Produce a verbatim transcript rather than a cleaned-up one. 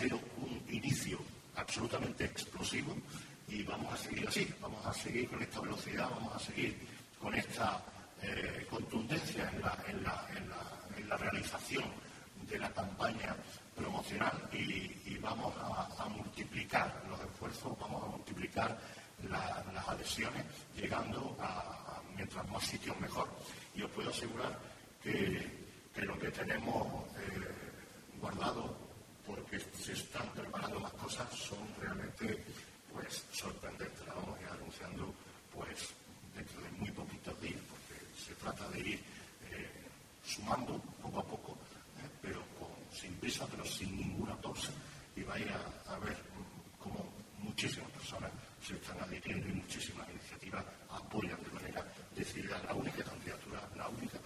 sido un inicio absolutamente explosivo y vamos a seguir así, vamos a seguir con esta velocidad, vamos a seguir con esta eh, contundencia en la, en, la, en, la, en la realización de la campaña promocional y, y vamos a, a multiplicar los esfuerzos, vamos a multiplicar la, las adhesiones, llegando a, a mientras más sitios mejor. Y os puedo asegurar que, que lo que tenemos eh, guardado, porque se están preparando más cosas, son realmente pues sorprendentes. La vamos a ir anunciando pues dentro de muy poquitos días, porque se trata de ir eh, sumando poco a poco, eh, pero con, sin prisa, pero sin ninguna pausa, y vais a, a ver cómo muchísimas personas se están adhiriendo y muchísimas iniciativas apoyan de manera decidida la única candidatura, la única